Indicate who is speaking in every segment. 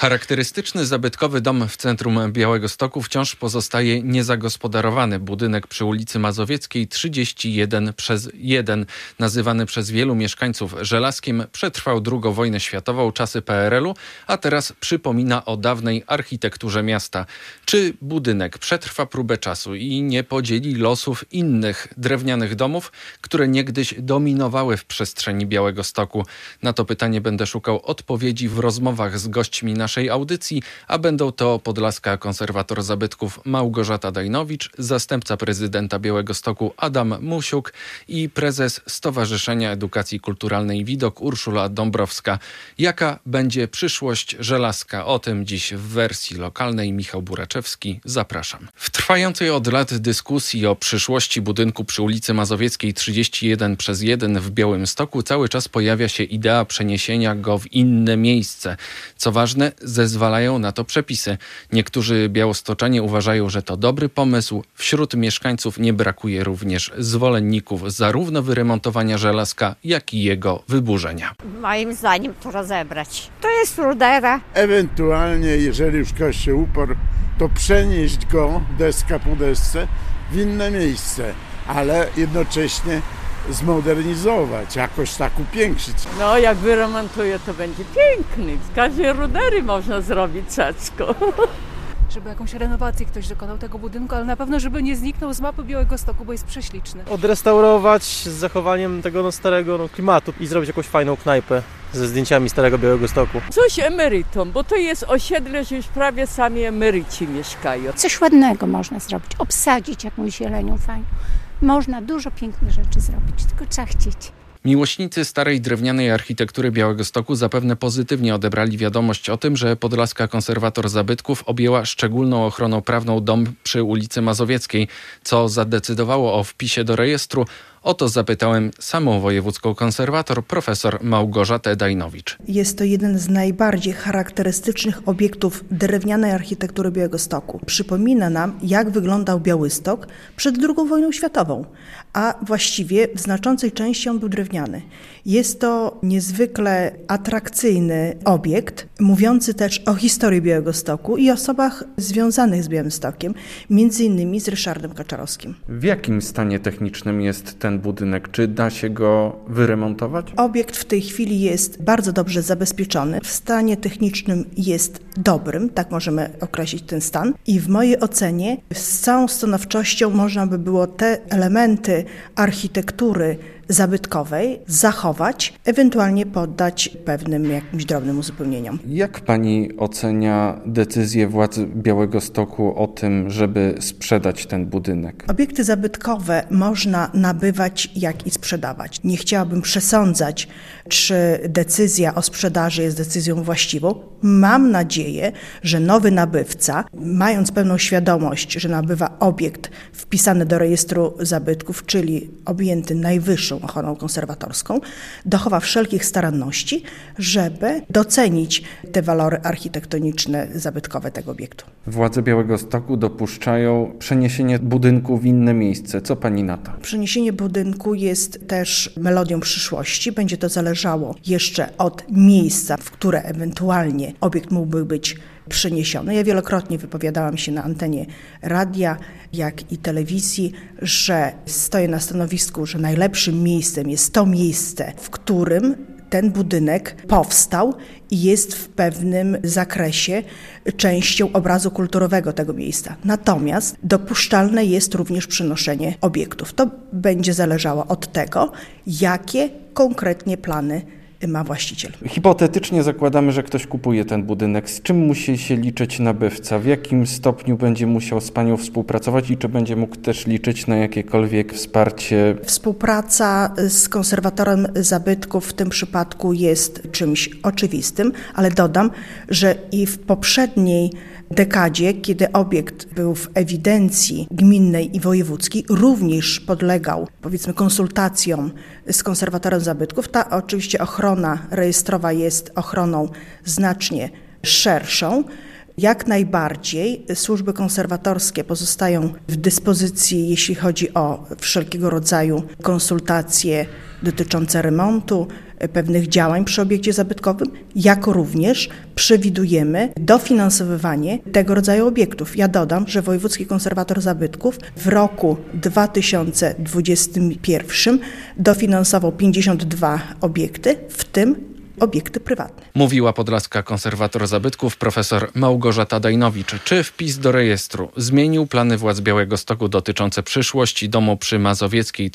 Speaker 1: Charakterystyczny zabytkowy dom w centrum Białegostoku wciąż pozostaje niezagospodarowany. Budynek przy ulicy Mazowieckiej 31/1, nazywany przez wielu mieszkańców Żelazkiem, przetrwał II wojnę światową, czasy PRL-u, a teraz przypomina o dawnej architekturze miasta. Czy budynek przetrwa próbę czasu i nie podzieli losów innych drewnianych domów, które niegdyś dominowały w przestrzeni Białegostoku? Na to pytanie będę szukał odpowiedzi w rozmowach z gośćmi naszej audycji, a będą to podlaska konserwator zabytków Małgorzata Dajnowicz, zastępca prezydenta Białegostoku Adam Musiuk i prezes Stowarzyszenia Edukacji Kulturalnej Widok Urszula Dąbrowska. Jaka będzie przyszłość Żelazka? O tym dziś w wersji lokalnej. Michał Buraczewski, zapraszam. W trwającej od lat dyskusji o przyszłości budynku przy ulicy Mazowieckiej 31/1 w Białymstoku cały czas pojawia się idea przeniesienia go w inne miejsce. Co ważne, zezwalają na to przepisy. Niektórzy białostoczanie uważają, że to dobry pomysł. Wśród mieszkańców nie brakuje również zwolenników zarówno wyremontowania Żelazka, jak i jego wyburzenia.
Speaker 2: Moim zdaniem to rozebrać. To jest rudera.
Speaker 3: Ewentualnie, jeżeli już ktoś się uparł, to przenieść go deska po desce w inne miejsce, ale jednocześnie zmodernizować, jakoś tak upiększyć.
Speaker 4: No, jak wyremontuje, to będzie piękny. Z każdej rudery można zrobić cacko.
Speaker 5: Żeby jakąś renowację ktoś dokonał tego budynku, ale na pewno, żeby nie zniknął z mapy Białegostoku, bo jest prześliczny.
Speaker 6: Odrestaurować z zachowaniem tego starego klimatu i zrobić jakąś fajną knajpę ze zdjęciami starego Białegostoku.
Speaker 4: Coś emerytom, bo to jest osiedle, że już prawie sami emeryci mieszkają.
Speaker 7: Coś ładnego można zrobić, obsadzić jakąś zielenią fajną. Można dużo pięknych rzeczy zrobić, tylko trzeba chcieć.
Speaker 1: Miłośnicy starej drewnianej architektury Białegostoku zapewne pozytywnie odebrali wiadomość o tym, że podlaska konserwator zabytków objęła szczególną ochroną prawną dom przy ulicy Mazowieckiej, co zadecydowało o wpisie do rejestru. O to zapytałem samą wojewódzką konserwator profesor Małgorzatę Dajnowicz.
Speaker 8: Jest to jeden z najbardziej charakterystycznych obiektów drewnianej architektury Białegostoku. Przypomina nam, jak wyglądał Białystok przed II wojną światową, a właściwie w znaczącej części on był drewniany. Jest to niezwykle atrakcyjny obiekt, mówiący też o historii Białegostoku i osobach związanych z Białymstokiem, między innymi z Ryszardem Kaczorowskim.
Speaker 1: W jakim stanie technicznym jest ten budynek? Czy da się go wyremontować?
Speaker 8: Obiekt w tej chwili jest bardzo dobrze zabezpieczony. W stanie technicznym jest dobrym, tak możemy określić ten stan. I w mojej ocenie z całą stanowczością można by było te elementy architektury zabytkowej zachować, ewentualnie poddać pewnym jakimś drobnym uzupełnieniom.
Speaker 1: Jak pani ocenia decyzję władz Białegostoku o tym, żeby sprzedać ten budynek?
Speaker 8: Obiekty zabytkowe można nabywać, jak i sprzedawać. Nie chciałabym przesądzać, czy decyzja o sprzedaży jest decyzją właściwą. Mam nadzieję, że nowy nabywca, mając pełną świadomość, że nabywa obiekt wpisany do rejestru zabytków, czyli objęty najwyższą ochroną konserwatorską, dochowa wszelkich staranności, żeby docenić te walory architektoniczne, zabytkowe tego obiektu.
Speaker 1: Władze Białegostoku dopuszczają przeniesienie budynku w inne miejsce. Co pani na to?
Speaker 8: Przeniesienie budynku jest też melodią przyszłości. Będzie to zależało jeszcze od miejsca, w które ewentualnie obiekt mógłby być przeniesiony. Ja wielokrotnie wypowiadałam się na antenie radia, jak i telewizji, że stoję na stanowisku, że najlepszym miejscem jest to miejsce, w którym ten budynek powstał i jest w pewnym zakresie częścią obrazu kulturowego tego miejsca. Natomiast dopuszczalne jest również przenoszenie obiektów. To będzie zależało od tego, jakie konkretnie plany ma właściciel.
Speaker 1: Hipotetycznie zakładamy, że ktoś kupuje ten budynek. Z czym musi się liczyć nabywca? W jakim stopniu będzie musiał z panią współpracować i czy będzie mógł też liczyć na jakiekolwiek wsparcie?
Speaker 8: Współpraca z konserwatorem zabytków w tym przypadku jest czymś oczywistym, ale dodam, że i w poprzedniej dekadzie, kiedy obiekt był w ewidencji gminnej i wojewódzkiej, również podlegał, powiedzmy, konsultacjom z konserwatorem zabytków. Ta oczywiście ochrona rejestrowa jest ochroną znacznie szerszą. Jak najbardziej służby konserwatorskie pozostają w dyspozycji, jeśli chodzi o wszelkiego rodzaju konsultacje dotyczące remontu, pewnych działań przy obiekcie zabytkowym, jak również przewidujemy dofinansowywanie tego rodzaju obiektów. Ja dodam, że Wojewódzki Konserwator Zabytków w roku 2021 dofinansował 52 obiekty, w tym obiekty prywatne.
Speaker 1: Mówiła podlaska konserwator zabytków profesor Małgorzata Dajnowicz. Czy wpis do rejestru zmienił plany władz Białegostoku dotyczące przyszłości domu przy Mazowieckiej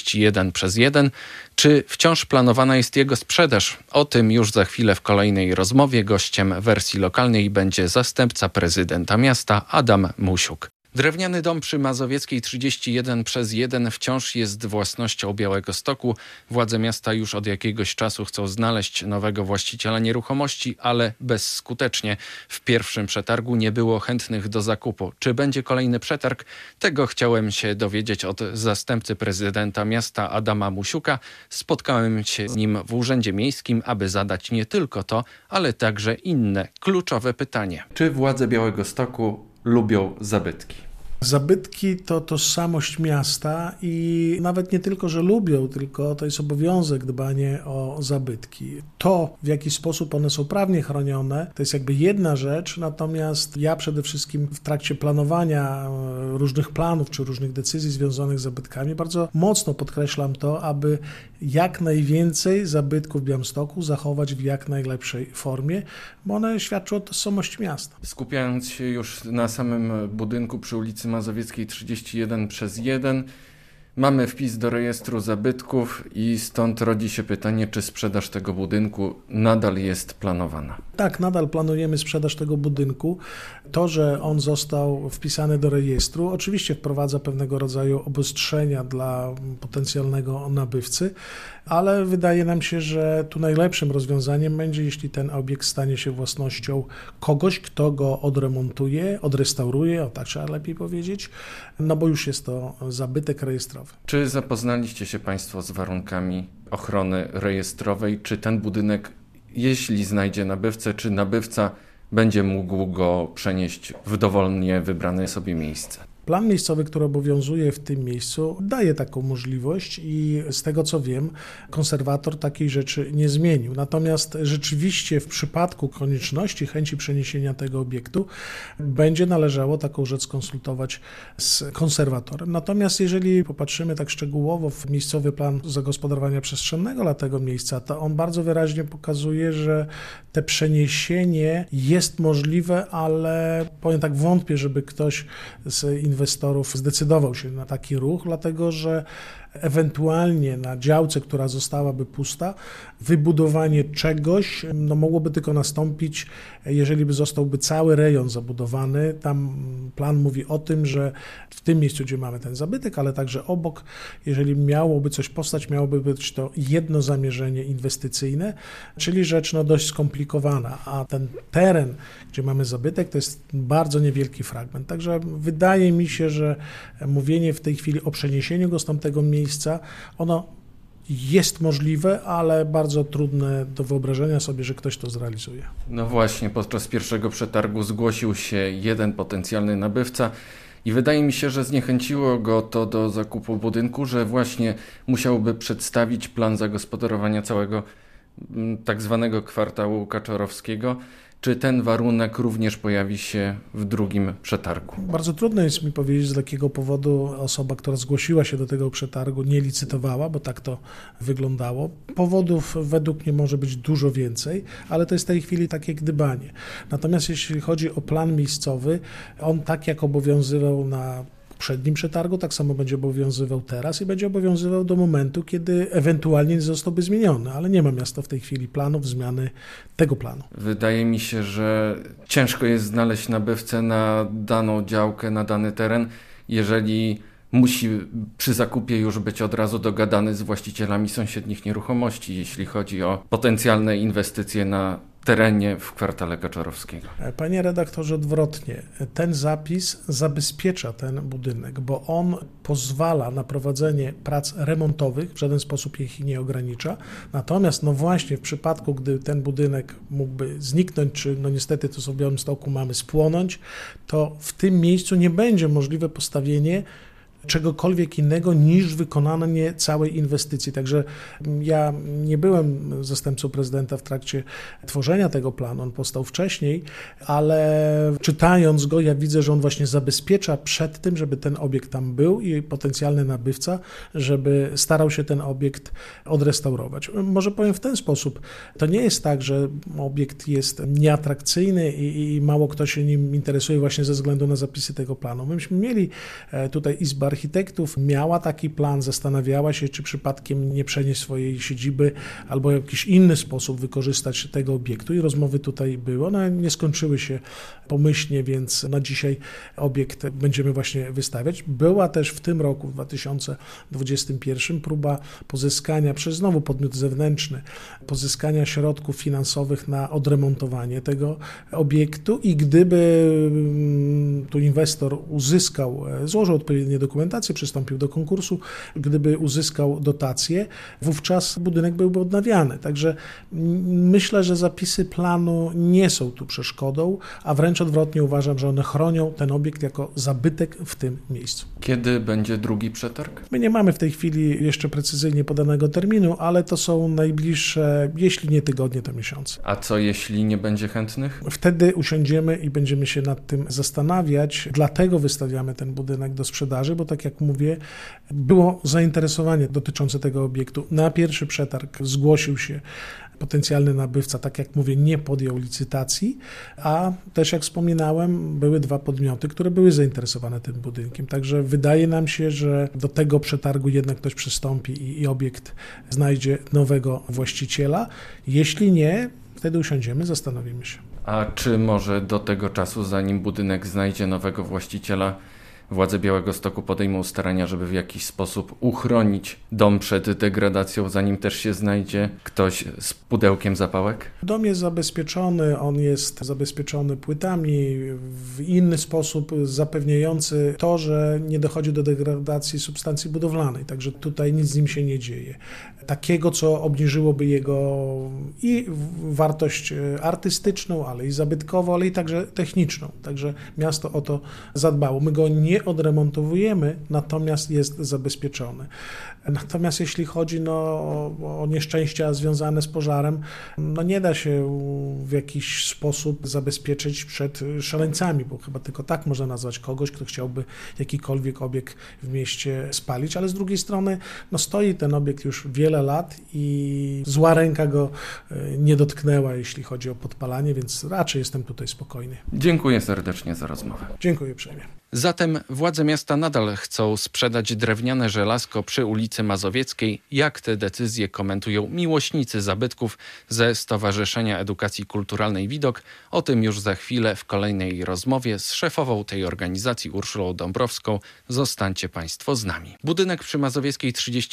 Speaker 1: 31/1? Czy wciąż planowana jest jego sprzedaż? O tym już za chwilę w kolejnej rozmowie. Gościem wersji lokalnej będzie zastępca prezydenta miasta Adam Musiuk. Drewniany dom przy Mazowieckiej 31/1 wciąż jest własnością Białegostoku. Władze miasta już od jakiegoś czasu chcą znaleźć nowego właściciela nieruchomości, ale bezskutecznie. W pierwszym przetargu nie było chętnych do zakupu. Czy będzie kolejny przetarg? Tego chciałem się dowiedzieć od zastępcy prezydenta miasta Adama Musiuka. Spotkałem się z nim w Urzędzie Miejskim, aby zadać nie tylko to, ale także inne kluczowe pytanie. Czy władze Białegostoku lubią zabytki?
Speaker 9: Zabytki to tożsamość miasta i nawet nie tylko, że lubią, tylko to jest obowiązek dbanie o zabytki. To, w jaki sposób one są prawnie chronione, to jest jakby jedna rzecz, natomiast ja przede wszystkim w trakcie planowania różnych planów czy różnych decyzji związanych z zabytkami bardzo mocno podkreślam to, aby jak najwięcej zabytków w Białymstoku zachować w jak najlepszej formie, bo one świadczą o tożsamości miasta.
Speaker 1: Skupiając się już na samym budynku przy ulicy Mazowieckiej 31/1, mamy wpis do rejestru zabytków i stąd rodzi się pytanie, czy sprzedaż tego budynku nadal jest planowana.
Speaker 9: Tak, nadal planujemy sprzedaż tego budynku. To, że on został wpisany do rejestru, oczywiście wprowadza pewnego rodzaju obostrzenia dla potencjalnego nabywcy, ale wydaje nam się, że tu najlepszym rozwiązaniem będzie, jeśli ten obiekt stanie się własnością kogoś, kto go odremontuje, odrestauruje, o tak trzeba lepiej powiedzieć, no bo już jest to zabytek rejestrowy.
Speaker 1: Czy zapoznaliście się Państwo z warunkami ochrony rejestrowej? Czy ten budynek, jeśli znajdzie nabywcę, czy nabywca będzie mógł go przenieść w dowolnie wybrane sobie miejsce?
Speaker 9: Plan miejscowy, który obowiązuje w tym miejscu, daje taką możliwość i z tego co wiem, konserwator takiej rzeczy nie zmienił. Natomiast rzeczywiście w przypadku konieczności, chęci przeniesienia tego obiektu będzie należało taką rzecz skonsultować z konserwatorem. Natomiast jeżeli popatrzymy tak szczegółowo w miejscowy plan zagospodarowania przestrzennego dla tego miejsca, to on bardzo wyraźnie pokazuje, że te przeniesienie jest możliwe, ale powiem tak, wątpię, żeby ktoś z inwestorów zdecydował się na taki ruch, dlatego że ewentualnie na działce, która zostałaby pusta, wybudowanie czegoś mogłoby tylko nastąpić, jeżeli by zostałby cały rejon zabudowany. Tam plan mówi o tym, że w tym miejscu, gdzie mamy ten zabytek, ale także obok, jeżeli miałoby coś powstać, miałoby być to jedno zamierzenie inwestycyjne, czyli rzecz dość skomplikowana, a ten teren, gdzie mamy zabytek, to jest bardzo niewielki fragment. Także wydaje mi się, że mówienie w tej chwili o przeniesieniu go z tamtego miejsca, ono jest możliwe, ale bardzo trudne do wyobrażenia sobie, że ktoś to zrealizuje.
Speaker 1: No właśnie, podczas pierwszego przetargu zgłosił się jeden potencjalny nabywca i wydaje mi się, że zniechęciło go to do zakupu budynku, że właśnie musiałby przedstawić plan zagospodarowania całego tak zwanego kwartału kaczorowskiego. Czy ten warunek również pojawi się w drugim przetargu?
Speaker 9: Bardzo trudno jest mi powiedzieć, z jakiego powodu osoba, która zgłosiła się do tego przetargu, nie licytowała, bo tak to wyglądało. Powodów według mnie może być dużo więcej, ale to jest w tej chwili takie gdybanie. Natomiast jeśli chodzi o plan miejscowy, on tak jak obowiązywał na poprzednim przetargu, tak samo będzie obowiązywał teraz i będzie obowiązywał do momentu, kiedy ewentualnie nie zostałby zmieniony, ale nie ma miasta w tej chwili planów zmiany tego planu.
Speaker 1: Wydaje mi się, że ciężko jest znaleźć nabywcę na daną działkę, na dany teren, jeżeli musi przy zakupie już być od razu dogadany z właścicielami sąsiednich nieruchomości, jeśli chodzi o potencjalne inwestycje na terenie w kwartale Kaczorowskiego.
Speaker 9: Panie redaktorze, odwrotnie. Ten zapis zabezpiecza ten budynek, bo on pozwala na prowadzenie prac remontowych, w żaden sposób ich nie ogranicza. Natomiast właśnie w przypadku, gdy ten budynek mógłby zniknąć, czy niestety to w Białymstoku mamy spłonąć, to w tym miejscu nie będzie możliwe postawienie czegokolwiek innego niż wykonanie całej inwestycji. Także ja nie byłem zastępcą prezydenta w trakcie tworzenia tego planu, on powstał wcześniej, ale czytając go, ja widzę, że on właśnie zabezpiecza przed tym, żeby ten obiekt tam był i potencjalny nabywca, żeby starał się ten obiekt odrestaurować. Może powiem w ten sposób, to nie jest tak, że obiekt jest nieatrakcyjny i mało kto się nim interesuje właśnie ze względu na zapisy tego planu. Myśmy mieli tutaj Izbę Architektów, miała taki plan, zastanawiała się, czy przypadkiem nie przenieść swojej siedziby albo w jakiś inny sposób wykorzystać tego obiektu i rozmowy tutaj były. One nie skończyły się pomyślnie, więc na dzisiaj obiekt będziemy właśnie wystawiać. Była też w tym roku, w 2021, próba pozyskania przez znowu podmiot zewnętrzny, pozyskania środków finansowych na odremontowanie tego obiektu i gdyby tu inwestor złożył odpowiednie dokumentacje, przystąpił do konkursu, gdyby uzyskał dotację, wówczas budynek byłby odnawiany. Także myślę, że zapisy planu nie są tu przeszkodą, a wręcz odwrotnie uważam, że one chronią ten obiekt jako zabytek w tym miejscu.
Speaker 1: Kiedy będzie drugi przetarg?
Speaker 9: My nie mamy w tej chwili jeszcze precyzyjnie podanego terminu, ale to są najbliższe, jeśli nie tygodnie, to miesiące.
Speaker 1: A co jeśli nie będzie chętnych?
Speaker 9: Wtedy usiądziemy i będziemy się nad tym zastanawiać. Dlatego wystawiamy ten budynek do sprzedaży, bo tak jak mówię, było zainteresowanie dotyczące tego obiektu. Na pierwszy przetarg zgłosił się potencjalny nabywca, tak jak mówię, nie podjął licytacji, a też jak wspominałem, były 2 podmioty, które były zainteresowane tym budynkiem. Także wydaje nam się, że do tego przetargu jednak ktoś przystąpi i obiekt znajdzie nowego właściciela. Jeśli nie, wtedy usiądziemy, zastanowimy się.
Speaker 1: A czy może do tego czasu, zanim budynek znajdzie nowego właściciela, władze Białegostoku podejmą starania, żeby w jakiś sposób uchronić dom przed degradacją, zanim też się znajdzie ktoś z pudełkiem zapałek?
Speaker 9: Dom jest zabezpieczony, on jest zabezpieczony płytami w inny sposób zapewniający to, że nie dochodzi do degradacji substancji budowlanej, także tutaj nic z nim się nie dzieje. Takiego, co obniżyłoby jego i wartość artystyczną, ale i zabytkową, ale i także techniczną. Także miasto o to zadbało. My go nie odremontowujemy, natomiast jest zabezpieczony. Natomiast jeśli chodzi o nieszczęścia związane z pożarem, nie da się w jakiś sposób zabezpieczyć przed szaleńcami, bo chyba tylko tak można nazwać kogoś, kto chciałby jakikolwiek obiekt w mieście spalić, ale z drugiej strony stoi ten obiekt już wiele lat i zła ręka go nie dotknęła, jeśli chodzi o podpalanie, więc raczej jestem tutaj spokojny.
Speaker 1: Dziękuję serdecznie za rozmowę.
Speaker 9: Dziękuję uprzejmie.
Speaker 1: Zatem władze miasta nadal chcą sprzedać drewniane żelazko przy ulicy Mazowieckiej. Jak te decyzje komentują miłośnicy zabytków ze Stowarzyszenia Edukacji Kulturalnej Widok? O tym już za chwilę w kolejnej rozmowie z szefową tej organizacji Urszulą Dąbrowską. Zostańcie Państwo z nami. Budynek przy Mazowieckiej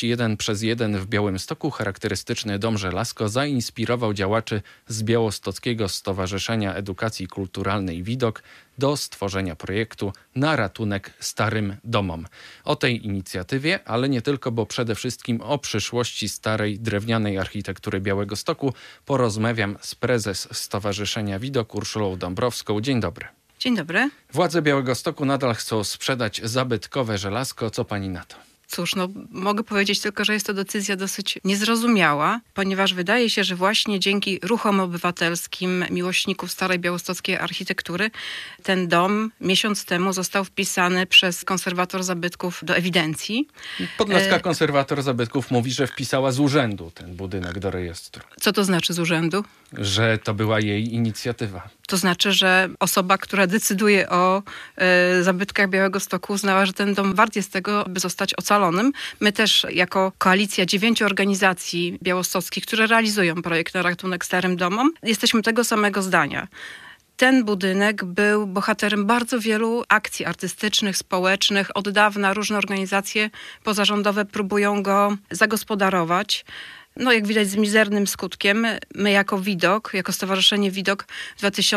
Speaker 1: 31/1 w Białymstoku, charakterystyczny dom żelazko, zainspirował działaczy z Białostockiego Stowarzyszenia Edukacji Kulturalnej Widok do stworzenia projektu na ratunek starym domom. O tej inicjatywie, ale nie tylko, bo przede wszystkim o przyszłości starej drewnianej architektury Białegostoku porozmawiam z prezes Stowarzyszenia Widok Urszulą Dąbrowską. Dzień dobry.
Speaker 10: Dzień dobry.
Speaker 1: Władze Białegostoku nadal chcą sprzedać zabytkowe żelazko. Co pani na to?
Speaker 10: Cóż, mogę powiedzieć tylko, że jest to decyzja dosyć niezrozumiała, ponieważ wydaje się, że właśnie dzięki ruchom obywatelskim miłośników starej białostockiej architektury ten dom miesiąc temu został wpisany przez konserwator zabytków do ewidencji.
Speaker 1: Podlaska konserwator zabytków mówi, że wpisała z urzędu ten budynek do rejestru.
Speaker 10: Co to znaczy z urzędu?
Speaker 1: Że to była jej inicjatywa.
Speaker 10: To znaczy, że osoba, która decyduje o zabytkach Białegostoku, uznała, że ten dom wart jest tego, by zostać ocalonym. My też jako koalicja 9 organizacji białostockich, które realizują projekt na ratunek starym domom, jesteśmy tego samego zdania. Ten budynek był bohaterem bardzo wielu akcji artystycznych, społecznych. Od dawna różne organizacje pozarządowe próbują go zagospodarować. Jak widać z mizernym skutkiem. My jako Widok, jako Stowarzyszenie Widok w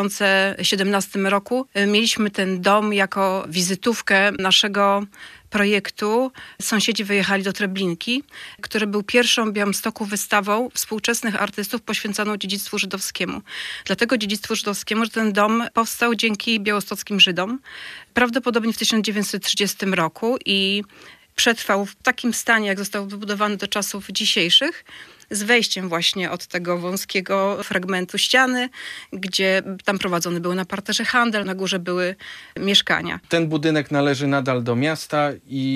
Speaker 10: 2017 roku mieliśmy ten dom jako wizytówkę naszego projektu. Sąsiedzi wyjechali do Treblinki, który był pierwszą w Białymstoku wystawą współczesnych artystów poświęconą dziedzictwu żydowskiemu. Dlatego dziedzictwu żydowskiemu, że ten dom powstał dzięki białostockim Żydom. Prawdopodobnie w 1930 roku i przetrwał w takim stanie, jak został wybudowany do czasów dzisiejszych, z wejściem właśnie od tego wąskiego fragmentu ściany, gdzie tam prowadzony był na parterze handel, na górze były mieszkania.
Speaker 1: Ten budynek należy nadal do miasta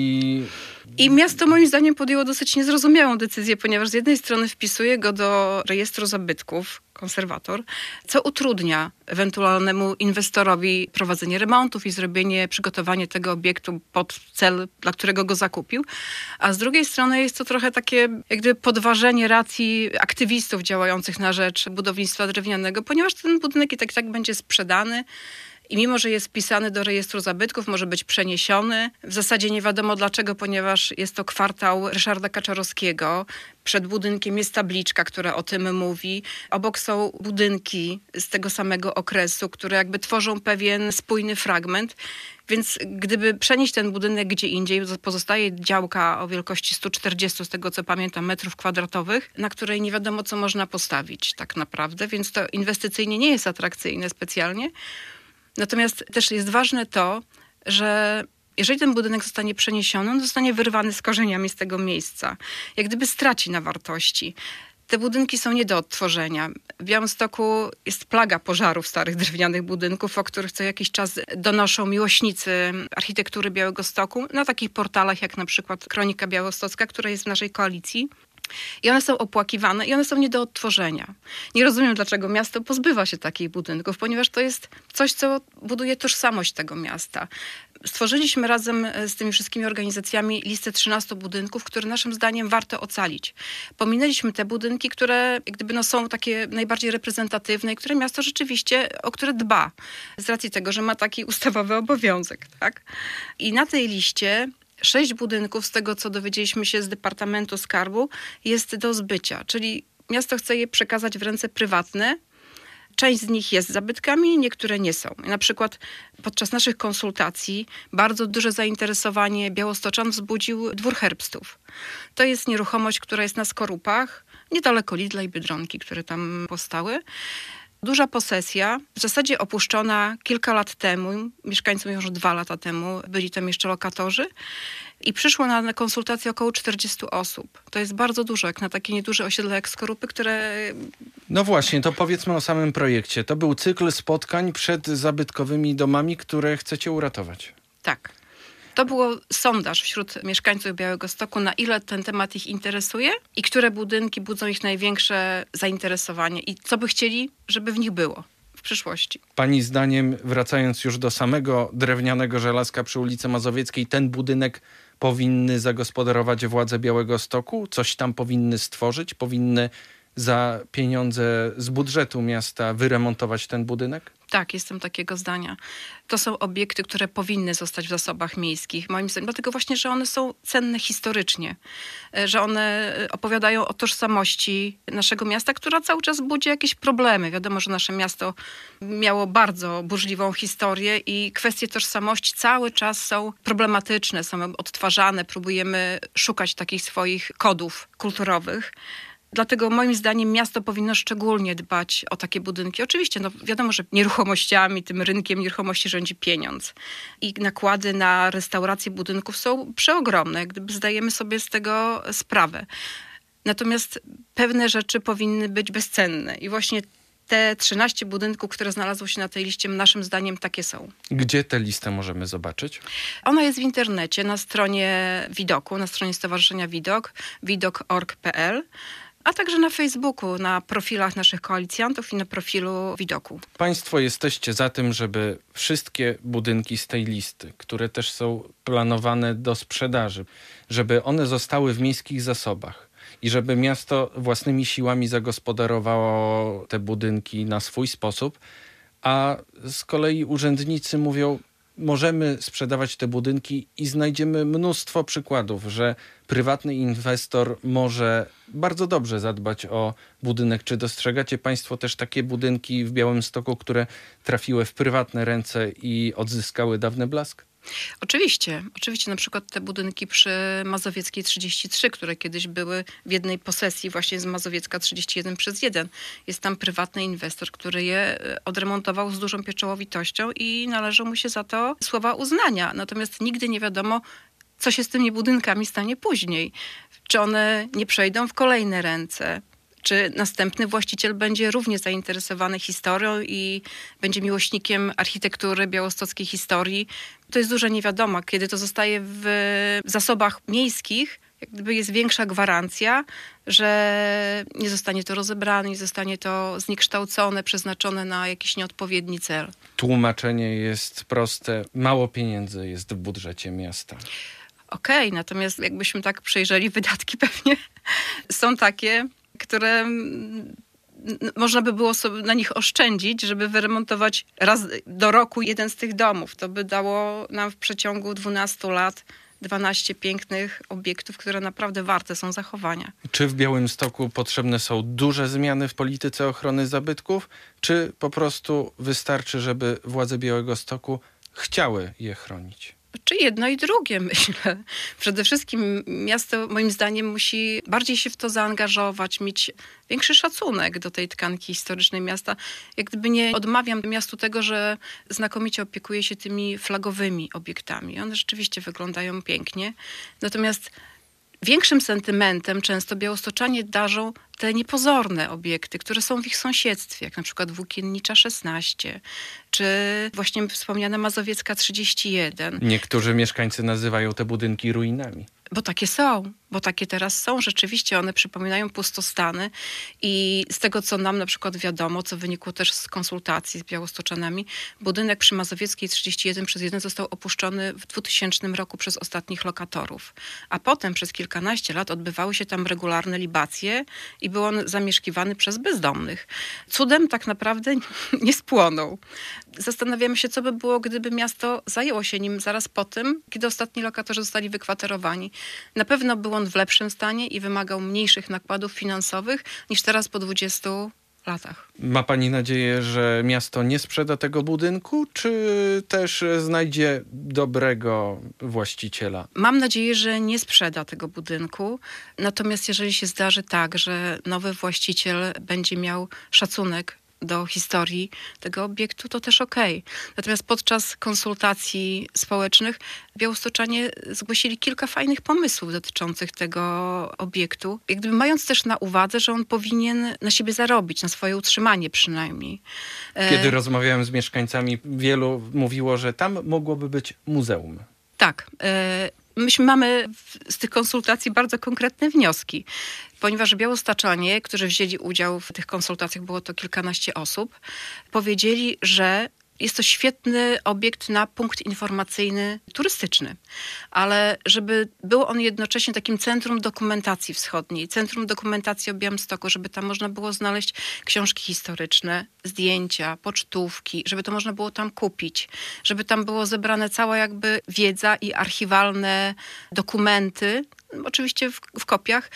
Speaker 1: i
Speaker 10: miasto moim zdaniem podjęło dosyć niezrozumiałą decyzję, ponieważ z jednej strony wpisuje go do rejestru zabytków, konserwator, co utrudnia ewentualnemu inwestorowi prowadzenie remontów i przygotowanie tego obiektu pod cel, dla którego go zakupił. A z drugiej strony jest to trochę takie jak gdyby podważenie racji aktywistów działających na rzecz budownictwa drewnianego, ponieważ ten budynek i tak będzie sprzedany. I mimo, że jest wpisany do rejestru zabytków, może być przeniesiony. W zasadzie nie wiadomo dlaczego, ponieważ jest to kwartał Ryszarda Kaczorowskiego. Przed budynkiem jest tabliczka, która o tym mówi. Obok są budynki z tego samego okresu, które jakby tworzą pewien spójny fragment. Więc gdyby przenieść ten budynek gdzie indziej, pozostaje działka o wielkości 140, z tego co pamiętam, metrów kwadratowych, na której nie wiadomo co można postawić tak naprawdę. Więc to inwestycyjnie nie jest atrakcyjne specjalnie. Natomiast też jest ważne to, że jeżeli ten budynek zostanie przeniesiony, on zostanie wyrwany z korzeniami z tego miejsca. Jak gdyby straci na wartości. Te budynki są nie do odtworzenia. W Białymstoku jest plaga pożarów starych drewnianych budynków, o których co jakiś czas donoszą miłośnicy architektury Białegostoku na takich portalach jak na przykład Kronika Białostocka, która jest w naszej koalicji. I one są opłakiwane i one są nie do odtworzenia. Nie rozumiem, dlaczego miasto pozbywa się takich budynków, ponieważ to jest coś, co buduje tożsamość tego miasta. Stworzyliśmy razem z tymi wszystkimi organizacjami listę 13 budynków, które naszym zdaniem warto ocalić. Pominęliśmy te budynki, które jak gdyby są takie najbardziej reprezentatywne i które miasto rzeczywiście, o które dba. Z racji tego, że ma taki ustawowy obowiązek. Tak? I na tej liście 6 budynków, z tego co dowiedzieliśmy się z Departamentu Skarbu, jest do zbycia. Czyli miasto chce je przekazać w ręce prywatne. Część z nich jest zabytkami, niektóre nie są. Na przykład podczas naszych konsultacji bardzo duże zainteresowanie białostoczan wzbudził Dwór Herbstów. To jest nieruchomość, która jest na Skorupach, niedaleko Lidla i Biedronki, które tam powstały. Duża posesja, w zasadzie opuszczona kilka lat temu, mieszkańcy mówią, że 2 lata temu, byli tam jeszcze lokatorzy i przyszło na konsultacje około 40 osób. To jest bardzo dużo, jak na takie nieduże osiedle jak Skorupy, które...
Speaker 1: No właśnie, to powiedzmy o samym projekcie. To był cykl spotkań przed zabytkowymi domami, które chcecie uratować.
Speaker 10: Tak. To był sondaż wśród mieszkańców Białegostoku, na ile ten temat ich interesuje i które budynki budzą ich największe zainteresowanie i co by chcieli, żeby w nich było w przyszłości.
Speaker 1: Pani zdaniem, wracając już do samego drewnianego żelazka przy ulicy Mazowieckiej, ten budynek powinny zagospodarować władze Białegostoku? Coś tam powinny stworzyć? Powinny za pieniądze z budżetu miasta wyremontować ten budynek?
Speaker 10: Tak, jestem takiego zdania. To są obiekty, które powinny zostać w zasobach miejskich, moim zdaniem, dlatego właśnie, że one są cenne historycznie, że one opowiadają o tożsamości naszego miasta, która cały czas budzi jakieś problemy. Wiadomo, że nasze miasto miało bardzo burzliwą historię i kwestie tożsamości cały czas są problematyczne, są odtwarzane, próbujemy szukać takich swoich kodów kulturowych. Dlatego moim zdaniem miasto powinno szczególnie dbać o takie budynki. Oczywiście, wiadomo, że nieruchomościami, tym rynkiem nieruchomości rządzi pieniądz. I nakłady na restaurację budynków są przeogromne, gdyby zdajemy sobie z tego sprawę. Natomiast pewne rzeczy powinny być bezcenne. I właśnie te 13 budynków, które znalazły się na tej liście, naszym zdaniem takie są.
Speaker 1: Gdzie tę listę możemy zobaczyć?
Speaker 10: Ona jest w internecie, na stronie Widoku, na stronie Stowarzyszenia Widok, widok.org.pl. A także na Facebooku, na profilach naszych koalicjantów i na profilu Widoku.
Speaker 1: Państwo jesteście za tym, żeby wszystkie budynki z tej listy, które też są planowane do sprzedaży, żeby one zostały w miejskich zasobach i żeby miasto własnymi siłami zagospodarowało te budynki na swój sposób, a z kolei urzędnicy mówią, możemy sprzedawać te budynki i znajdziemy mnóstwo przykładów, że prywatny inwestor może bardzo dobrze zadbać o budynek. Czy dostrzegacie państwo też takie budynki w Białymstoku, które trafiły w prywatne ręce i odzyskały dawny blask?
Speaker 10: Oczywiście. Na przykład te budynki przy Mazowieckiej 33, które kiedyś były w jednej posesji właśnie z Mazowiecka 31/1. Jest tam prywatny inwestor, który je odremontował z dużą pieczołowitością i należą mu się za to słowa uznania. Natomiast nigdy nie wiadomo, co się z tymi budynkami stanie później. Czy one nie przejdą w kolejne ręce? Czy następny właściciel będzie równie zainteresowany historią i będzie miłośnikiem architektury, białostockiej historii? To jest duża niewiadoma. Kiedy to zostaje w zasobach miejskich, jak gdyby jest większa gwarancja, że nie zostanie to rozebrane, nie zostanie to zniekształcone, przeznaczone na jakiś nieodpowiedni cel.
Speaker 1: Tłumaczenie jest proste. Mało pieniędzy jest w budżecie miasta.
Speaker 10: Okej, natomiast jakbyśmy tak przejrzeli, wydatki pewnie są takie, które można by było sobie na nich oszczędzić, żeby wyremontować raz do roku jeden z tych domów. To by dało nam w przeciągu 12 lat 12 pięknych obiektów, które naprawdę warte są zachowania.
Speaker 1: Czy w Białymstoku potrzebne są duże zmiany w polityce ochrony zabytków, czy po prostu wystarczy, żeby władze Białegostoku chciały je chronić?
Speaker 10: Czy jedno i drugie, myślę. Przede wszystkim miasto, moim zdaniem, musi bardziej się w to zaangażować, mieć większy szacunek do tej tkanki historycznej miasta. Jak gdyby nie odmawiam miastu tego, że znakomicie opiekuje się tymi flagowymi obiektami. One rzeczywiście wyglądają pięknie. Natomiast większym sentymentem często białostoczanie darzą te niepozorne obiekty, które są w ich sąsiedztwie, jak na przykład Włókiennicza 16, czy właśnie wspomniana Mazowiecka 31.
Speaker 1: Niektórzy mieszkańcy nazywają te budynki ruinami.
Speaker 10: Bo takie są, bo takie teraz są. Rzeczywiście one przypominają pustostany i z tego, co nam na przykład wiadomo, co wynikło też z konsultacji z białostoczanami, budynek przy Mazowieckiej 31/1 został opuszczony w 2000 roku przez ostatnich lokatorów. A potem przez kilkanaście lat odbywały się tam regularne libacje i był on zamieszkiwany przez bezdomnych. Cudem tak naprawdę nie spłonął. Zastanawiamy się, co by było, gdyby miasto zajęło się nim zaraz po tym, kiedy ostatni lokatorzy zostali wykwaterowani. Na pewno był on w lepszym stanie i wymagał mniejszych nakładów finansowych niż teraz po 20 latach.
Speaker 1: Ma pani nadzieję, że miasto nie sprzeda tego budynku, czy też znajdzie dobrego właściciela?
Speaker 10: Mam nadzieję, że nie sprzeda tego budynku. Natomiast jeżeli się zdarzy tak, że nowy właściciel będzie miał szacunek do historii tego obiektu, to też okej. Natomiast podczas konsultacji społecznych białostoczanie zgłosili kilka fajnych pomysłów dotyczących tego obiektu. Jak gdyby mając też na uwadze, że on powinien na siebie zarobić, na swoje utrzymanie przynajmniej.
Speaker 1: Kiedy rozmawiałem z mieszkańcami, wielu mówiło, że tam mogłoby być muzeum.
Speaker 10: Tak. Myśmy mamy z tych konsultacji bardzo konkretne wnioski, ponieważ białostoczanie, którzy wzięli udział w tych konsultacjach, było to kilkanaście osób, powiedzieli, że jest to świetny obiekt na punkt informacyjny turystyczny, ale żeby był on jednocześnie takim centrum dokumentacji wschodniej, centrum dokumentacji o Białymstoku, żeby tam można było znaleźć książki historyczne, zdjęcia, pocztówki, żeby to można było tam kupić, żeby tam było zebrane cała jakby wiedza i archiwalne dokumenty, oczywiście w kopiach,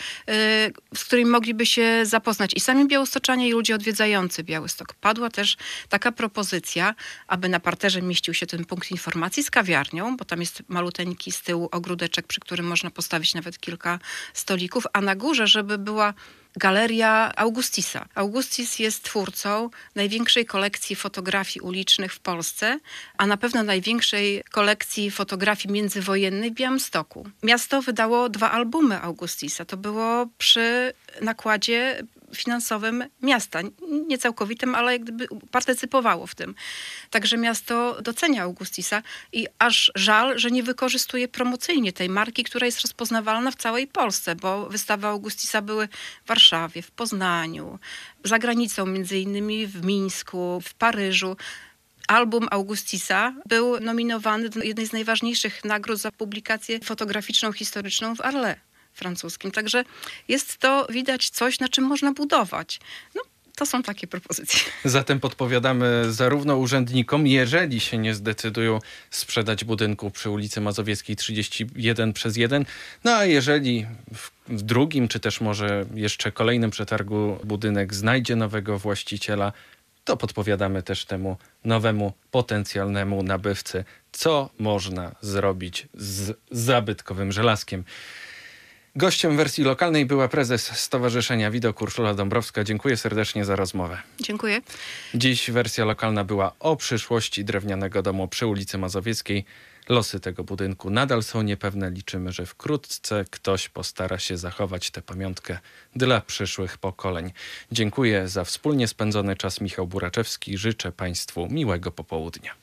Speaker 10: z którymi mogliby się zapoznać i sami białostoczanie, i ludzie odwiedzający Białystok. Padła też taka propozycja, aby na parterze mieścił się ten punkt informacji z kawiarnią, bo tam jest maluteńki z tyłu ogródeczek, przy którym można postawić nawet kilka stolików, a na górze, żeby była Galeria Augustisa. Augustis jest twórcą największej kolekcji fotografii ulicznych w Polsce, a na pewno największej kolekcji fotografii międzywojennej w Białymstoku. Miasto wydało 2 albumy Augustisa. To było przy nakładzie finansowym miasta. Nie całkowitym, ale jak gdyby partycypowało w tym. Także miasto docenia Augustisa i aż żal, że nie wykorzystuje promocyjnie tej marki, która jest rozpoznawalna w całej Polsce, bo wystawy Augustisa były w Warszawie, w Poznaniu, za granicą, między innymi w Mińsku, w Paryżu. Album Augustisa był nominowany do jednej z najważniejszych nagród za publikację fotograficzną, historyczną w Arles francuskim. Także jest to, widać, coś, na czym można budować. No, To są takie propozycje.
Speaker 1: Zatem podpowiadamy zarówno urzędnikom, jeżeli się nie zdecydują sprzedać budynku przy ulicy Mazowieckiej 31/1, no a jeżeli w drugim, czy też może jeszcze kolejnym przetargu budynek znajdzie nowego właściciela, to podpowiadamy też temu nowemu potencjalnemu nabywcy, co można zrobić z zabytkowym żelazkiem. Gościem wersji lokalnej była prezes Stowarzyszenia Widok Urszula Dąbrowska. Dziękuję serdecznie za rozmowę.
Speaker 10: Dziękuję.
Speaker 1: Dziś wersja lokalna była o przyszłości drewnianego domu przy ulicy Mazowieckiej. Losy tego budynku nadal są niepewne. Liczymy, że wkrótce ktoś postara się zachować tę pamiątkę dla przyszłych pokoleń. Dziękuję za wspólnie spędzony czas. Michał Buraczewski. Życzę Państwu miłego popołudnia.